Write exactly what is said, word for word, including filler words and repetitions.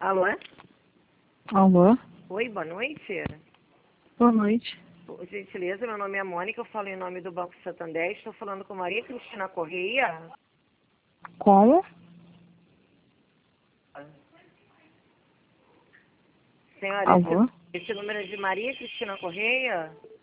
Alô? Alô? Oi, boa noite. Boa noite. Por gentileza, meu nome é Mônica, eu falo em nome do Banco Santander, estou falando com Maria Cristina Correia. Como? Senhora, esse, Alô? esse número é de Maria Cristina Correia?